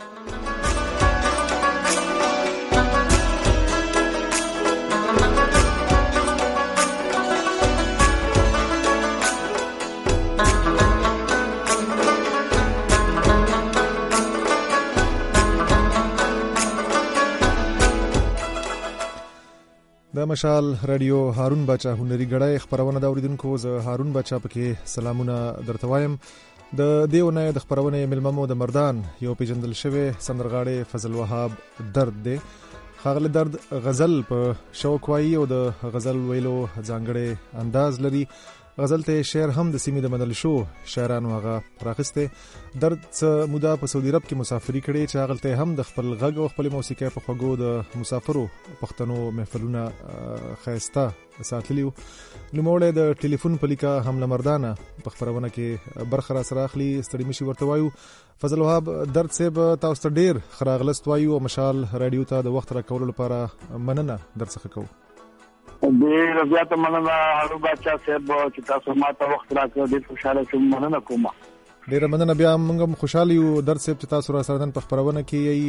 د مشال رادیو هارون بچا هنري غړای خبرونه دا اوریدونکو زه هارون بچا پکې سلامونه درته وایم. د دیونه د خبرونه ملممو د مردان یو پیجندل شوی سندرغاړي فضل وهاب درد دی. خاغله درد غزل په شوق وایي او د غزل ویلو ځانګړي انداز لري. غزل ته شعر هم د سیمې د منل شو شاعرانو هغه راخسته. درد څه موده په سعودي عرب کې مسافري کړې چې هغه ته هم د خپل غږ او خپل موسیقي په خوږو د مسافرو پښتنو محفلونه خاسته ساتلیو. نوموړی د ټلیفون په لیکه هم لمردانه په خبرونه کې برخه را سره اخلي. ستړي مشي ورته وایو. فضل وهاب درد صاحب تاسو ته ډیر خراغلست وایو او مشال رادیو ته د وخت را کولو لپاره مننه در څخه کوو. ډیر زیاته مننه هارون بچا صاحب چې تاسو ما ته وخت راکړ. ډیر خوشاله شوم. مننه کوم. ډیر مننه. بیا موږ هم خوشاله یو در صاحب چې تاسو را سره نن په خبرونه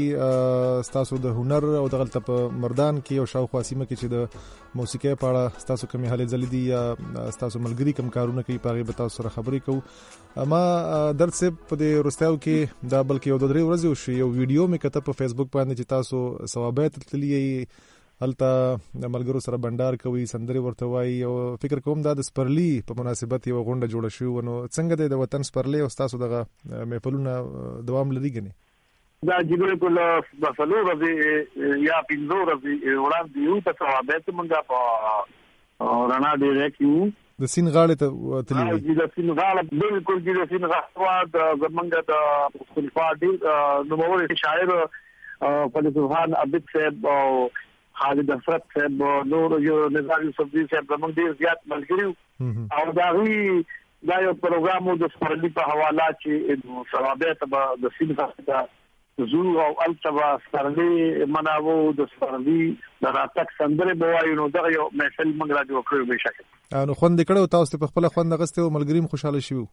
کې تاسو د هنر او د غلطه په مردان کې او شاوخوا سیمه کې چې د موسیقي په اړه تاسو کومې حالې زلیدي یا تاسو ملګری کوم کارونه کوي په هغه به تاسو سره خبرې کوو. ما در صاحب په دې روستاو کې دا بلکې یو د درې ورځې وشو یو ویډیو مې کته په فیسبوک باندې چې تاسو ثوابات تللی هلته د ملګرو سره بندار کوي سندري ورته وایي او فکر کوم دا د سپرلی په مناسبت یو غونډه جوړه شو. نو څنګه د وطن سپرلی او تاسو دغه محفلونه دوام لري غني؟ دا جګړه کول بسلو ورځي یا پینځو ورځي وړاندې یو ته ثوابات مونږه په رانا دی راکیو د سین غاړه ته تللی. د سین غاړه بالکل د سین غاړه د زمونږ د خلفادي نوموړي شاعر فلسفان عبد صاحب او خالد حسرت صاحب نور یو نظام صفدی صاحب زموږ ډیر زیات ملګری او دا یو پروګرام د سپرلی په حواله چې ثوابات د سین غاړه زو او التبا سپرلی مناوو د سپرلی د راتک سندره بوایو. نو دا یو محفل موږ را جوړ کړو به شکل نو خوند کړو. تاسو په خپل خوند غسته او ملګریم خوشاله شوو.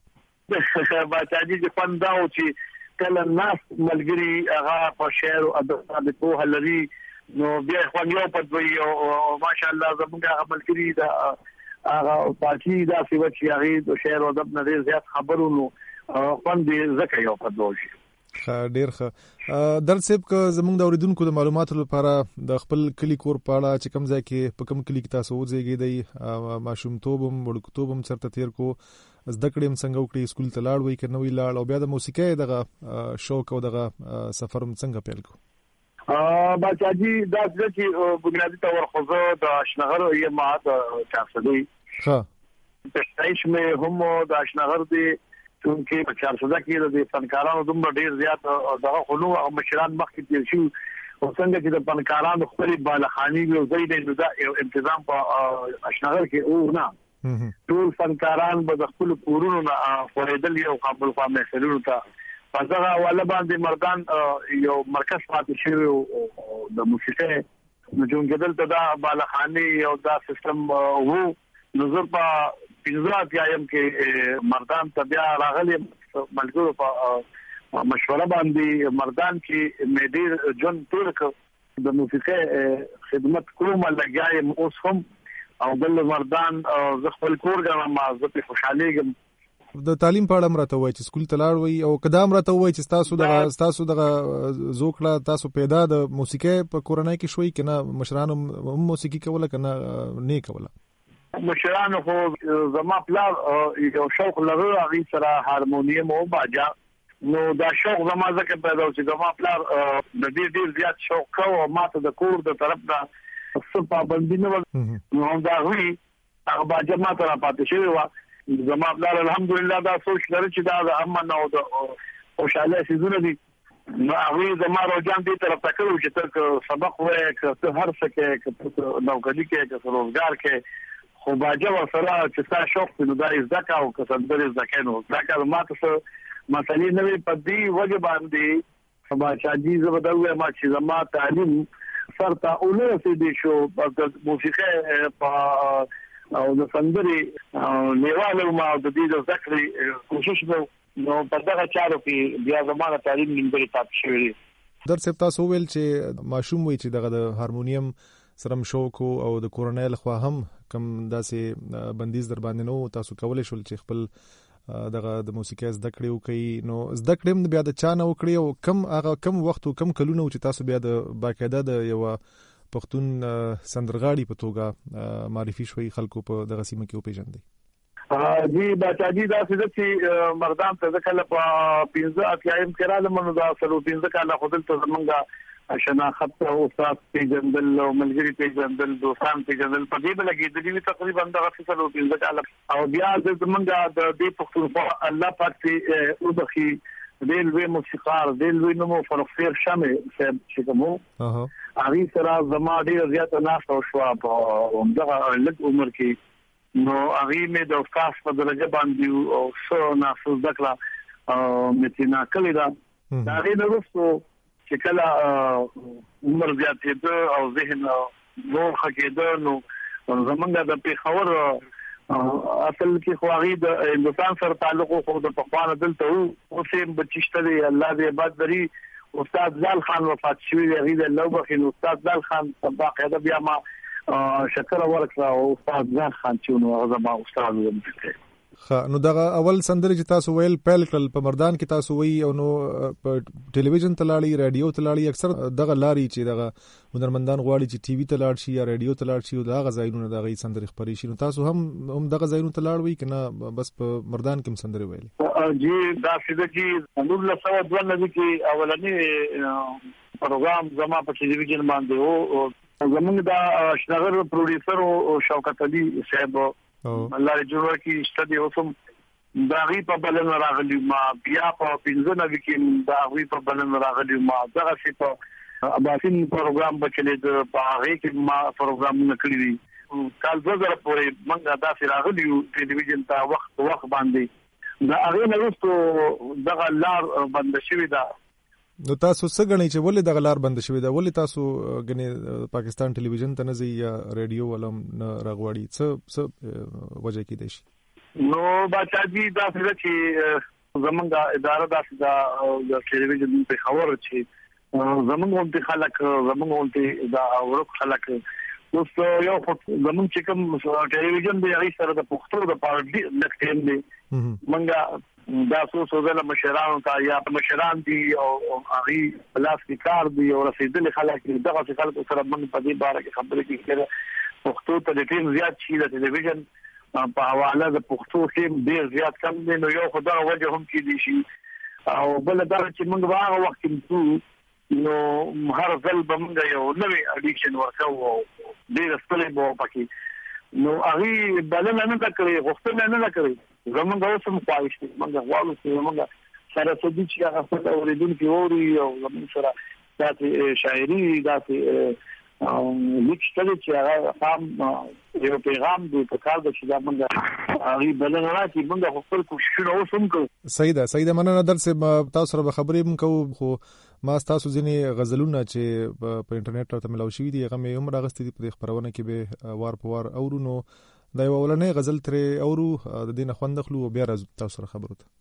باچا جی خوند دا او چې کله ناس ملګری هغه په شعر او ادب په هلري نو بیا خو یو پدوي او ماشاءالله زموږه عمل کړی دا هغه پارټي دا سی وچی هغه د شعر او ادب نه زیات خبرونو باندې زکه یو پدوي. ډیر ښه. در صاحب که زموږ د اوریدونکو د معلوماتو لپاره د خپل کلی کور په اړه چې کوم ځای کې په کوم کلی کې تاسو وځيږئ دی ماشومتوب هم وړکتوب هم چرته تیر کو زده کړې هم څنګه وکړي سکول ته لاړ وای که نه وی لاړ او بیا د موسیقۍ دغه شوق او دغه سفر هم څنګه پیل کو؟ باچا جی دا چې بنیادی تور خوزه د اشنغر یې ما د چارسدي پښتایش مې هم د اشنغر دی چې په چارسده کې د فنکارانو دومره ډیر زیات دغه خلو او مشران مخکې تیر شو او څنګه چې د فنکارانو خپل بالخاني یو ځای دی دا یو تنظیم په اشنغر کې او نه ټول فنکاران به خپل کورونو نه فریدل یو قبول خامه خلونو ته پزغه ولا باندې مردان یو مرکز پاتې شوی د موسیقي نو جونګدل ته دا بالخاني یو دا سیستم وو نظر په پنځه پیایم کې مردان ته بیا راغلي ملګرو په مشوره باندې مردان کې مېډیر جون تورک د موسیقي خدمت کوم لګایم اوس هم او بل مردان ز خپل کور غواړم ما زه خوشاله یم. د تعلیم په اړه مرته وای چې سکول ته لاړ وای او کدام راته وای چې تاسو دغه زوکړه تاسو پیدا د موسیقي په کورنۍ کې شوي کنه مشرانو موسیقي کوله کنه نه کوله؟ مشرانو خو زما پلار یو شوق لري هغه سره هارمونیم او باجا نو دا شوق زما ځکه پیدا و چې زما پلار د ډیر زیات شوق کوي او ماته د کور د طرف نه څه پابندي نه و نو دا وی هغه باجا ماته را پاتې شوی و. زما بلال الحمدلله دا سوچ لري چې دا د امن او د خوشاله سيزونه دي نو هغه زما روزان دي طرف ته کړو چې تر سبق وای که هر څه کې نوکری کې که روزګار کې خو باجه وسره چې تاسو شوق نو دا زکه او که څنګه زکه نو زکه ماته مسلې نه په دې وجه باندې سبا شاجي زبدوي ما چې زما تعلیم سرته اولو سي دي شو د موسیقي په او د سندري نیواله ما د دې د ذکر کوشش نو په دغه چارو کې بیا زموږه تعلیم نیمګړی پاتې شوی در صاحب تاسو ویل چې ماشوم وي چې دغه د هارمونیم سره شوق او د کورنۍ لخوا هم کم داسې بندیز در باندې نو تاسو کولای شول چې خپل دغه د موسیقۍ زده کړې وکړي. نو زده کړې بیا د چا نه وکړي او کم وخت او کم کلونه چې تاسو بیا د باقاعده د یو پښتون سندرغاړي په توګه معرفي شوي خلکو په دغه سیمه کې وپېژندئ؟ جی باچاجي دا چې مردان ته کله په 15 اتیایم کې رااله منو دا سره 15 کاله خپل ته زمونږه شناخت او استاد پیجندل او ملګری پیجندل دوستان پیجندل په دې بلګې د دې تقریبا دغه سره 15 کاله او بیا د زمونږه د دې پښتون الله پاک ته او بخي دل وی موسیقار دل وی نو فرفیر شمه چې کومو هغه سره زما ډیر زیات ناس او شو په دغه لږ عمر کې نو هغه مې د استاد په درجه باندې او څو ناسو ذکر متینا کلی دا هغه نو چې کله عمر زیاتېده او ذهن نور خکېده نو زمونږ د پیښور اصل کې خواغي د هندستان سره تعلق خو د پخوانه دلته او سیم بچشته دی الله دې آباد لري. استاد زال خان وفات شوی دی غیر الله بخین استاد زال خان باقاعده بیا ما شکر ورکړه او استاد زال خان چې نو هغه ما استاد ومنه. نو دغه اول سندره چې تاسو ویل پیل کړل په مردان کې تاسو وی او نو په ټلویزیون تلاړي رادیو تلاړي اکثر دغه لاري چې دغه هنرمندان غواړي چې ټي وي تلاړ شي یا رادیو تلاړ شي او دغه ځایونه دغه سندره خبري شي. نو تاسو هم دغه ځایونه تلاړ وی کنه بس په مردان کې سندره ویل؟ جی دا څه چې نور له سوا د ولنه کې اولنی پروګرام زما په ټلویزیون باندې او زمونږ دا شنغر پروډوسر او شوکت علي صاحب الله جوړ کی استدی اوسم دا غي په بلن راغلی ما بیا په 15 کې دا غي په بلن راغلی ما دغه څه په اباسین پروګرام بچلې د پاره کې ما پروګرام نکړی وی کال 2000 پورې منګه دا سره راغلی ټلویزیون ته وخت باندې دا هغه نوستو دغه لار بند شوی دا. نو تاسو څه غنئ چې ولې دغه لار بند شوی دا؟ ولې تاسو غنئ پاکستان ټلویزیون ته نه ځي یا رادیو ولم راغواړي؟ څه وجه کې دی شي؟ نو باچاجي دا څه چې زمونږه اداره د ټلویزیون په خبر چې زمونږ خلک زمونږ دا ورک خلک نو یو زمونږ چې کوم ټلویزیون دی هغه سره د پښتو د پارټي لکټیم دی منګه دا سوزله مشران ته یا مشران دي او هغه پلاس کې کار دي او رسیدل خلک دغه خلک سره من په دې باره کې خبرې کیږي. پښتو ته ټیم زیات شي د ټلویزیون په حواله د پښتو ټیم ډیر زیات کم دي. نو یو خدای وجه هم کې دي شي او بل دا چې موږ هغه وخت کې نو هر ځل به موږ یو نوې اډیشن ورکو ډیر ستلې بو پکې نو هغه بلنه نه کړې غوښتنه نه کړې زمونږ اوسم خواهش دي موږ غواړو چې موږ سره سدي چې هغه څه اوریدونکو اوري او زمونږ سره داسې شاعري داسې لیکل چې هغه هم یو پیغام دی په کار د چې موږ هغه بلنه راځي موږ خپل کوشش اوسم کوو. سیده مننه درڅ تاسو سره خبرې کوم خو ما تاسو ځینې غزلونه چې په انټرنیټ ته ملاو شوي دي هغه مې هم راغستې دي په خبرونه کې به وار په وار اورو. نو دا یو اولنې غزل ترې اورو د دې نه خوند اخلو او بیا راځو تاسو سره خبرو ته.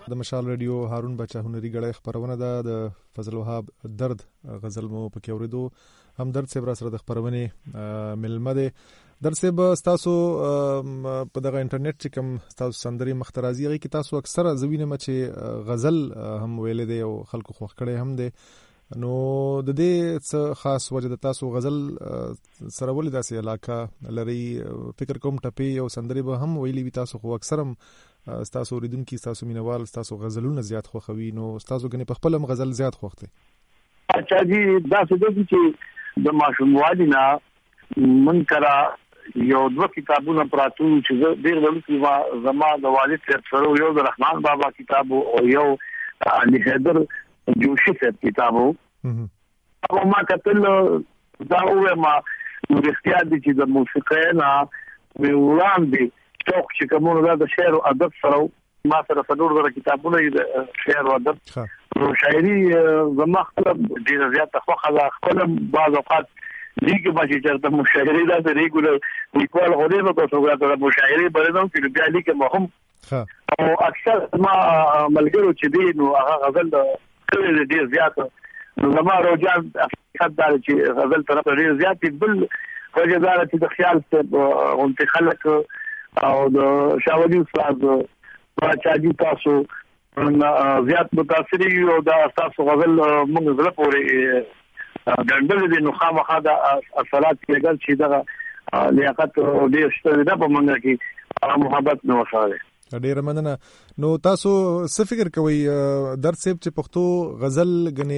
د مشال رادیو هارون بچا هنري غړې خبرونه ده د فضل وهاب درد غزل مو پکې اوریدو. هم درد صاحب را سره د خبرونه ملمه ده. درد صاحب تاسو په دغه انټرنیټ چې کوم تاسو سندري مخترازي غي کې تاسو اکثره زوینه مچ غزل هم ویل دي او خلکو خوښ کړي هم دي. نو د دې څه خاص وجه د تاسو غزل سره ولې داسې علاقه لري؟ فکر کوم ټپي او سندري به هم ویلي وي تاسو، خو اکثرم تاسو اوریدونکو تاسو مینوال تاسو غزلونه زیات خوښوي، نو تاسو غني په خپل غزل زیات خوښته. اچھا جی دا څه دي چې د ماشوموالي نه من کرا یو دوه کتابونه پراتو چې ډېر ولې زما د والد سره یو د رحمان بابا کتاب او یو علي حیدر جوشي صاحب کتابو او ما کتل دا ما اختیار دي چې د موسیقۍ نه وړاندې ټوک چې کومه د شعر او ادب سره ما سره څلور کتابونه د شعر او ادب او شاعري زما خپل ډیر زیات خوښه خپل بعض اوقات لیکي باندې چې د مشاعري د ریګولر لیکوال غوډه په توګه د مشاعري بلنوم چې بیا لیکه مهم او اکثر ما ملګرو چې دي نو هغه غزل کله ډیر زیات زما روجان خدای چې غزل طرف ډیر زیات بل وجدار چې د خیال څخه اونته خلک او د شاولي استاد باچاجي تاسو زیات متاثر یو د تاسو غزل موږ زړه پورې ګندل دي نو خامخا د اثرات کېږي چې دا لیاقت ډیر شته د په منګه کې محبت نو وساله ډیره مننه. نو تاسو څه فکر کوئ درد صاحب چې پښتو غزل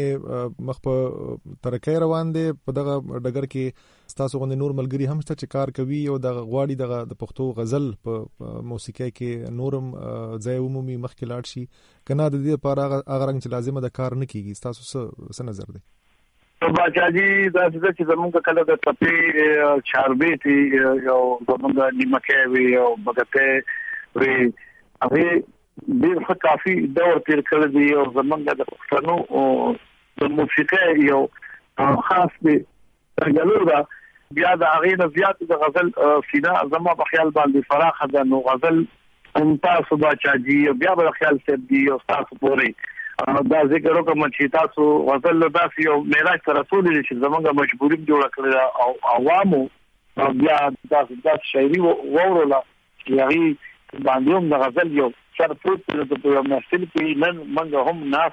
غني مخ په ترقې روان دي په دغه ډګر کې تاسو غوښنه نور ملګری هم ست چې کار کوي او د غواړي د پښتو غزل په موسیقۍ کې نورم ځای عمومي مخ کې لاړ شي کنه د دې لپاره هغه رنګ چې لازمه د کار نه کیږي؟ تاسو څه نظر دی؟ باچاجي دا چې زموږ کله د تپي چاربيتي یو زموږ نیمکه وی او بغته وی هغه ډیر کافي دور تیر کړی دی او زمونږ د پښتنو او د موسیقۍ یو خاص دی غلودا بیا د هغه نه زیات د غزل سینا زما په خیال باندې فراخه ده. نو غزل هم تاسو باچاجي بیا په خیال سره دی او تاسو پوری دا ذکر وکم چې تاسو غزل داسې یو معراج تر رسول دي چې زمونږ مجبوریم جوړ کړل او عوامو بیا تاسو شاعري وورولا یاري باندې هم د غزل یو سر پروت د مسل کې نن منګه هم ناس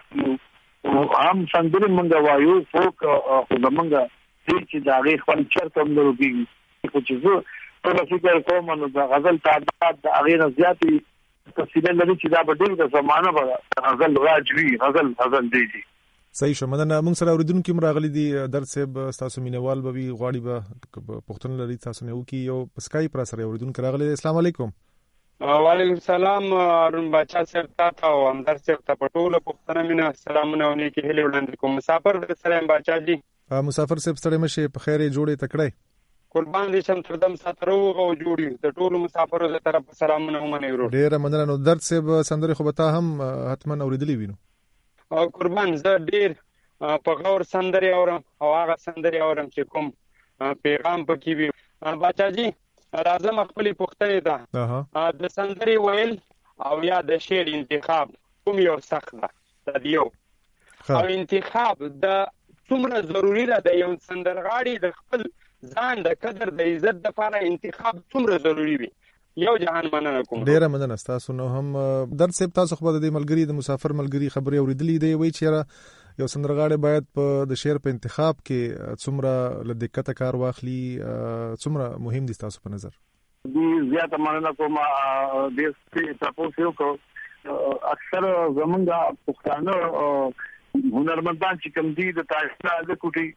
او هم څنګه منګه وایو فوق خو منګه چې دا غي خپل چرته هم دروږي خو چې زه په فکر کوم نو د غزل تعداد د اغه زیاتی تفصیل لري چې دا به ډېر د زمانه به غزل راځي غزل دی صحیح شو. مننه. موږ سره اوریدونکو راغلي دي درد صاحب تاسو مینوال به غواړي به پښتون لري تاسو نه وکي یو سکایپ را سره اوریدونکو راغلي. السلام علیکم. وعلیکم السلام هارون بچا صاحب تاسو او اندر صاحب ته پټوله پښتنه مینه سلامونه او نیکی هلي وړاندې کوم. مسافر در سره بچا جی مسافر صاحب ستړي مشه په خیره جوړې تکړه قربان دي شم تر دم ساترو او جوړي د ټولو مسافرو ته طرف سلامونه ومنه ورو. ډیر مننه. نو درد صاحب سندري خو به تا هم حتما اوریدلی وینو او قربان زه ډیر په غور سندري اورم او هغه سندري اورم چې کوم پیغام پکې وي. بچا جی راځم خپل پوښتنه ده د سندري ویل او یا د شعر انتخاب کوم یو سخت ده د یو او انتخاب د څومره ضروری ده د یو سندرغاړي د خپل ځان د قدر د عزت لپاره انتخاب څومره ضروری وي؟ یو جهان مننه کوم. ډیره مننه تاسو نو هم درد صاحب تاسو خو د ملګری د مسافر ملګری خبري اوریدلې دی وی چې یو سندرغاړي باید په د شعر په انتخاب کې څومره له دقت کار واخلي څومره مهم دي تاسو په نظر؟ دی زیاته مننه کوم د دې تاسو کو اکثر زمونږ پښتانه هنرمندان چې کوم دي د تاسو د کوټي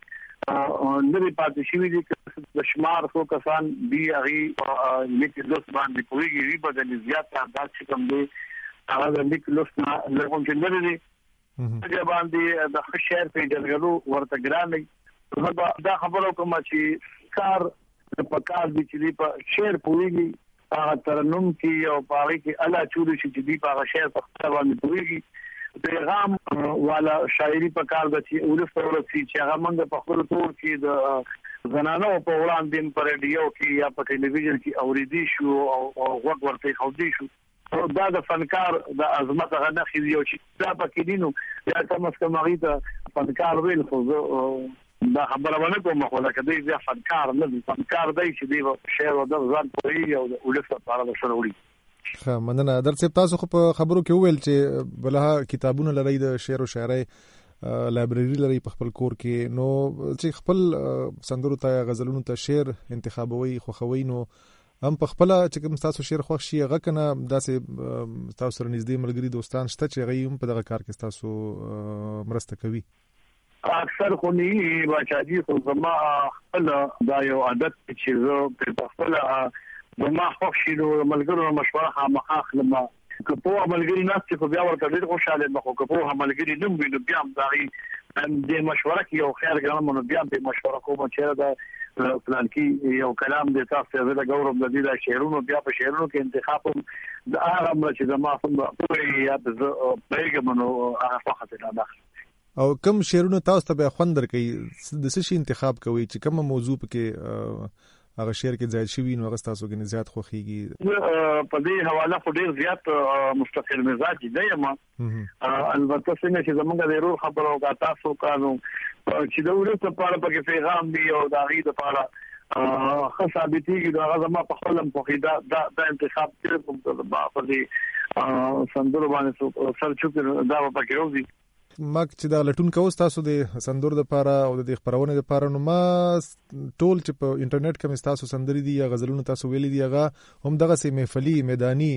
نری پاتې شوی دي د شمار خو کسان دی هغه لیک لوس باندې کوي په د زیات تعداد چې کوم دي هغه د لیک لوس نه لږ چې لري هغه باندې د خشیر په جلګلو ورته ګرانې دا خبرو کوم چې کار په کار دي چې په شعر پوریږي هغه ترنم کې او پاره کې الله چوري چې دی په شعر په خپل باندې پوریږي پیغام والا شاعري په کار د چې ورسره چې هغه موږ په خپل تور کې د زنانو په وړاندې په رادیو کې یا په ټلویزیون کې اوریدي شو او وګ ورته خو دي شو دا د فنکار د عظمت غنه خې یو چې دا پکې دینو یا کوم څه مغي ته فنکار ویل خو دا خبره ونه کوم خو لکه دې فنکار نه فنکار دی چې دی شعر او د ځان پوری او د ولسته په اړه شروړي. ښه مننه. درڅ تاسو خو په خبرو کې وویل چې بلها کتابونه لري د شعر او شاعري لایبرری لري په خپل کور کې، نو چې خپل سندرو ته غزلونو ته شعر انتخابوي خوښوي، نو هم په خپل چې کوم تاسو شعر خوښ شي هغه کنه داسې تاسو سره نږدې ملګری دوستان شته چې هغه هم په دغه کار کې تاسو مرسته کوي؟ اکثر خو نه بچاجي خو زما خپل دا یو عادت چې زه په خپل زما خوښ شي نو ملګرو مشوره خامخا خلم کپو ملګری نه چې بیا ورته ډېر خوشاله مخ کپو ملګری نوم وینم بیا هم داغي د مشوره کې یو خیر ګرام نو بیا به مشوره کوم چې دا پلان کې یو کلام د تاسو د ګورم د دې شعرونو بیا په شعرونو کې انتخاب د هغه چې زما په یا د پیغامونو هغه فقط نه داخل او کوم شعرونه تاسو ته خوند درکې د څه شي انتخاب کوي چې کوم موضوع کې هغه شعر کې ځای شوی نو هغه تاسو کې زیات خوخيږي؟ په دې حواله خو ډیر زیات مستقل مزاج دی ما البته څنګه چې زمونږ د روح خبرو کا تاسو کانو چې د ورته په اړه کې پیغام دی او دا غي د لپاره خصابتي دا غزما په خپلم په خدا دا انتخاب کړم په دې سندرو باندې سر چوک دا په کې وځي ما چې دا لټون کوم تاسو د سندور د لپاره او د خبرونه د لپاره نو ما ټول چې په انټرنیټ کې تاسو سندري دي یا غزلونه تاسو ویلي دي هغه هم دغه سي محفلي میداني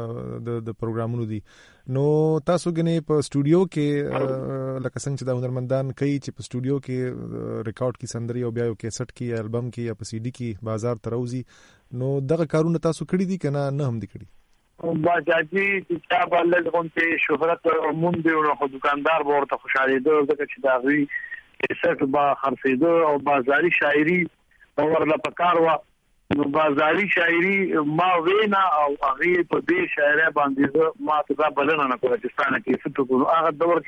د پروګرامونو دي، نو تاسو غني په سټوډیو کې لکه څنګه چې د هنرمندان کوي چې په سټوډیو کې ریکارډ کی سندري او بیا یو کیسټ کی البم کی یا په سی ډي کې بازار تروزی، نو دغه کارونه تاسو کړی دي کنه نه هم دي کړی؟ باجاجي چې چا باندې کومه شهرت مونږ دی او دکاندار ورته خوشاله دي ځکه چې دا غي څه با خرڅېدو او بازاري شاعري ورله پکار و نو بازاري شاعري ما وینا او هغه په دې شاعري باندې ما ته بلنه نه کوله چې ستانه کې څه ټکو هغه دور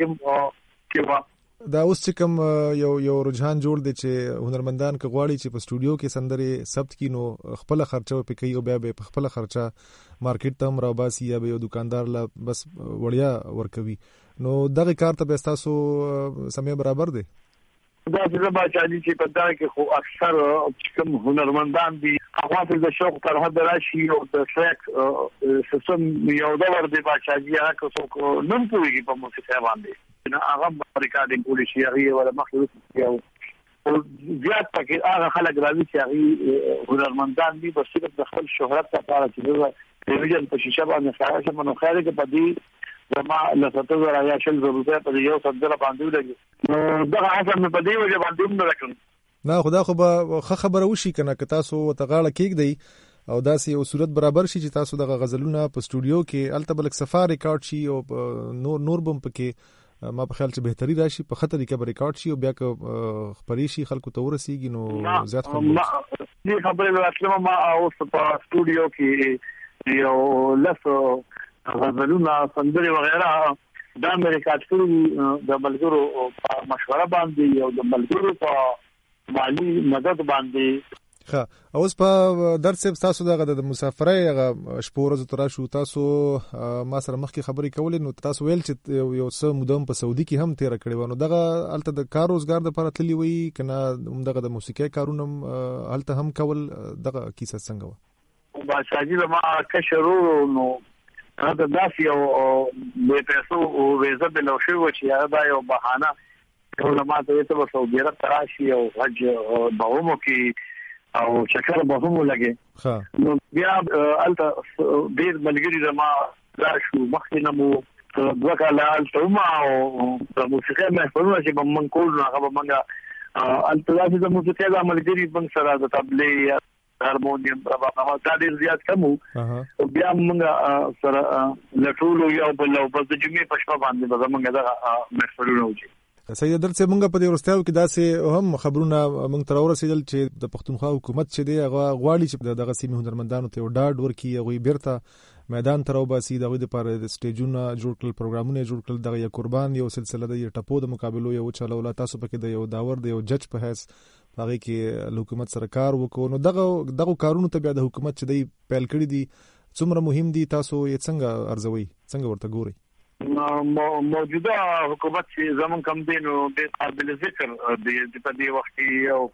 کې دا اوس چې کوم یو رجحان جوړ دی چې هنرمندان کې غواړي چې په سټوډیو کې سندري ثبت کینو خپل خرچه په کوي او بیا به خپل خرچه مارکیټ ته راوباسي یا به یو دکاندار لا بس وړیا ورکوي، نو دغه کار ته به تاسو سمې برابر دی؟ دا چې باچاجي چې په دا کې خو اکثر کوم هنرمندان دي هغه د شوق تر حد راشي او د ټریک سیستم یو دا ور دی باچاجي هغه څوک نن پوریږي په موسیقي باندې نه هغه ریکارډینګ کولی شي هغه ولا مخلوق یو زیات پکې هغه خلک راځي چې هغه هنرمندان دي بس د خپل شهرت لپاره چې ټلویزیون په شیشه باندې خارج منو خارج کې پدې زما لسته زرا یا شل روپیا په یو صدره باندې لګي دا حسن په دې وجه باندې نه راکړم نه خدا خو به خبره وشي کنه که تاسو وتغاړه کېږدئ او داسې یو صورت برابر شي چې تاسو د غزلونه په سټوډیو کې التبلک سفار ریکارډ شي او نور بم پکې ما په خیال چې بهتري راشي په خطر کې به ریکارډ شي او بیا که خبري شي خلکو ته ورسیږي نو زیات دې خبره راتلم ما اوس په سټوډیو کې یو لاسو غزلونه سندري وغیرہ دا مې ریکارډ کړی د ملګرو په مشوره باندې او د ملګرو په مالی مدد باندې. ښه اوس په درس تاسو د مسافرۍ هغه شپور ز تر شو تاسو ما سره مخکې خبرې کولې نو تاسو ویل چې یو څه مودم په سعودي کې هم تیر کړی ونو دغه الته د کار روزګار د لپاره تللی وي کنه دغه د موسیقي کارونه الته هم کول دغه کیسه څنګه و؟ باشاجي ما کشرو نو هغه داسې او د پیسو او ویزه د لو شو چې هغه دا یو بهانه علماء ته ته سعودي عرب تراشي او حج بهمو کې او چکر بهمو لګي نو بیا الته ډیر ملګری زما دا شو مخینه مو دوه کاله الته ما او د موسیقي محفلونه چې بمن کول هغه بمنګه الته د موسیقي د ملګری بنګ سره د تبلیغ هارمونیم په دا ډیر زیات کمو بیا موږ سره لټولو یو بل او په جمعې پښه باندې موږ دا محفلونه وځي. سید درڅ موږ په دې ورستیاو کې داسې هم خبرونه موږ تر ورسېدل چې د پښتونخوا حکومت چې دی هغه غواړي چې دغه سیمې هنرمندانو ته ډاډ ورکړي هغه بیرته میدان تر وباسي دغه لپاره د سټیجونه جوړ کړل پروګرامونه جوړ کړل دغه یو قربان یو سلسله د ټپو د مقابلو یو چلول تاسو پکې د یو داور د یو جج په حیث هغه کې حکومت سره کار وکړو نو دغه کارونو ته بیا د حکومت چې دی پیل کړی دي څومره مهم دي، تاسو یې څنګه ارزوي، څنګه ورته ګوري؟ موجوده حکومت چې زمون کم دینو د قابل ذکر د په دې وخت کې او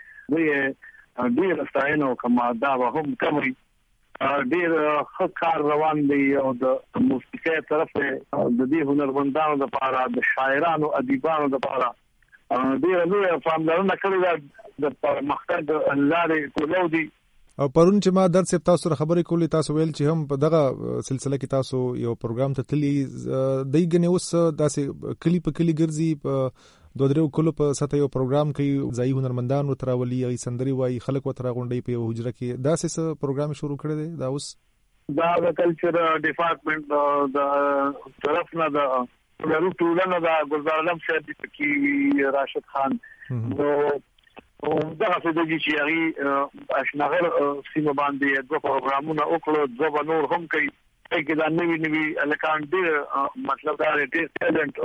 دوی ډیر ستاینو کما دا هم کمري ډیر ښه کار روان دی او د موسیقي طرف د دې هنرمندانو لپاره، د شاعرانو ادیبانو لپاره ډیر لوی پاملرنه کړې ده د مختلف لارې کولو دي. او پرون چې ما درس تاسو سره خبرې کولې، تاسو ویل چې هم په دغه سلسله کې تاسو یو پروګرام ته تللی دی، ګنې اوس داسې کلی په کلی ګرځي، په 2-3 کلو په سطح یو پروګرام کوي، ځایي هنرمندان وتراولي، ای سندري وایي، خلک وتراغونډي په یو حجره کې، داسې پروګرام شروع کړی دی دا اوس؟ دا د کلچر ډپارټمنټ د طرف نه د ټولنه د ګلزار علم صاحب کی راشد خان او دا څه د چې یاري اشنغر سیمه باندې دوه پروګرامونه وکړو، دوه نور هم کوي چې دا نوی الکان ډیر مطلب دا ډیر ټیلنت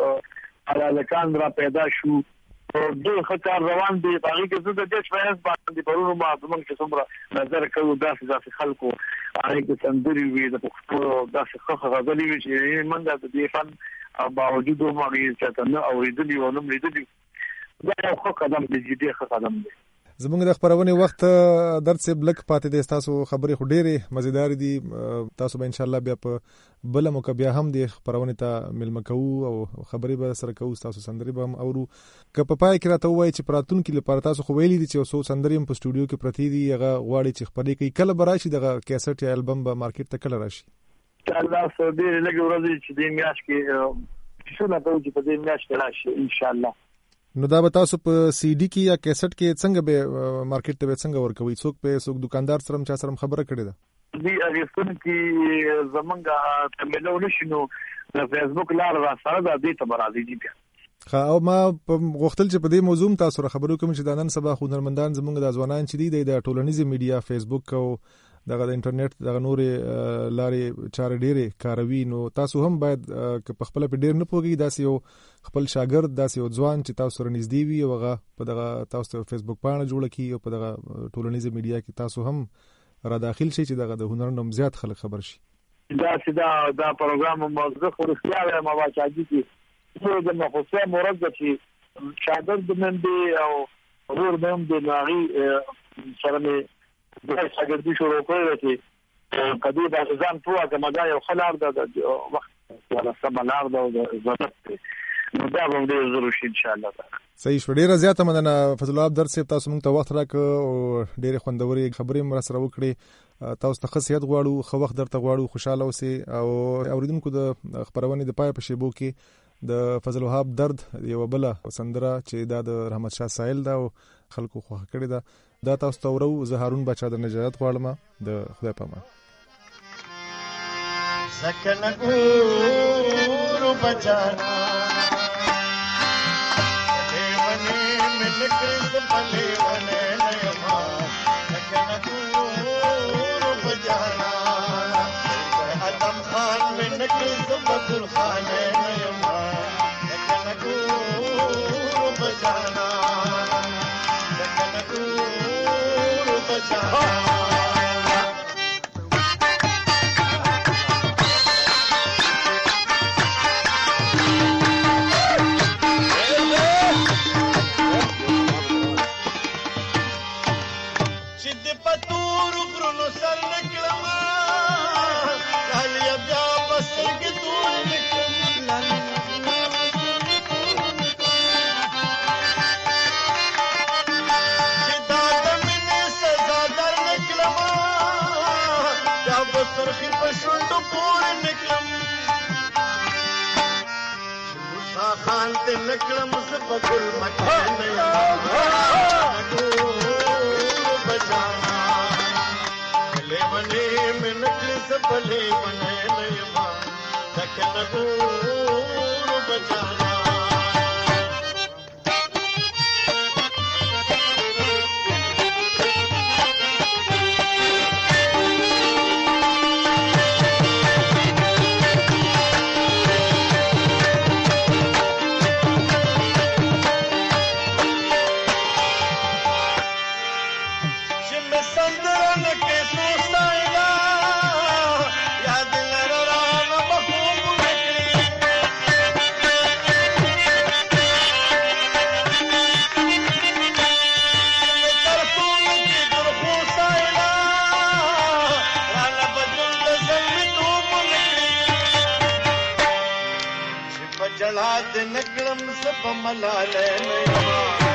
الکان را پیدا شو او دوه خطر روان دي. باقي کې څه د فیس باندې پرونو ما زمونږ چې څومره نظر کوو داسې خلکو هغه کې سندري وي د پښتو داسې خخ غزلي وي چې منګه د دې فن باوجود مغي چې نه اوریدلی او نه لیدلی دا یو ښه قدم دی، جدي ښه قدم دی. زموږ د خبرونې وخت درس بلک پاتې دی، تاسو خبرې خو ډېرې مزیدار دي، تاسو به ان شاء الله بیا په بل موقع بیا هم د خبرونې ته ملمه کوو او خبرې به سره کوو، تاسو سندري به هم اورو. که په پای کې راته وایي چې پراتونکو لپاره تاسو خو ویلي دي چې اوسو سندري هم په سټوډیو کې پرتی دي، هغه غواړي چې خبرې کوي، کله به راشي دغه کیسټ یا البم به مارکیټ ته کله راشي؟ الله سعودي لګي ورځي چې د میاش کې څه نه کوي چې په دې میاش کې راشي ان شاء الله. نو دا به تاسو په سی ډي کې یا کیسټ کې څنګه به مارکیټ ته څنګه ورکوي؟ څوک دکاندار سره چا سره خبره کړې ده؟ دی اګستون کې زمونږه تملو نشو د فیسبوک لار را سره د دې تبرازي دي بیا. او ما غوښتل چې په دې موضوع تاسو سره خبرو کوم چې د نن سبا هنرمندان زمونږ د ځوانان چې دي د ټولنیز میډیا فیسبوک او دغه د انټرنیټ دغه نورې لارې چارې ډېرې کاروي، نو تاسو هم باید په خپل په ډېر نه پوهیږئ داسې یو خپل شاګرد داسې یو ځوان چې تاسو سره نږدې وي او هغه په دغه تاسو ته فیسبوک پاڼه جوړه کړي او په دغه ټولنیز میډیا کې تاسو هم را داخل شي چې دغه د هنر نوم زیات خلک خبر شي. دا پروګرام موضوع خو رښتیا ما واچاږي چې د مخصوصه مراد چې شاګرد من دي او ورور من دي ناغي سره د شاګردي شروع کړل چې کدی د ځان په هغه مګا یو خلار د وخت ولا سملار د ضرورت نو دا به د ضرورت ان شاء الله تعالی. صحیح شو، ډیره زیاته مننه فضل الله درس تاسو موږ ته وخت راکړ او ډیره خوندوري خبرې مر سره وکړې. تاسو ته خصيت غواړو، خو وخت درته غواړو، خوشاله اوسئ او اوریدونکو د خبرونه د پای په شیبو کې د فضل وهاب درد یو بل سندره چې د رحمت شاه سایل دا خلکو خوښ کړی دا تاسو ته ورو. زه هارون بچا د نجات غواړم، د خدای په امان. سکن ګورو بچانا دیوانه من کړه بلې ونه نیما، سکن ګورو بچانا ادم خان من کړه بدر خان نیما، سکن ګورو بچانا نکلم زبګل مکان بچانا لیونه من نکل زبلیونه لیما تکل ګور بچانا جړا د نکړم سپ ملاله نه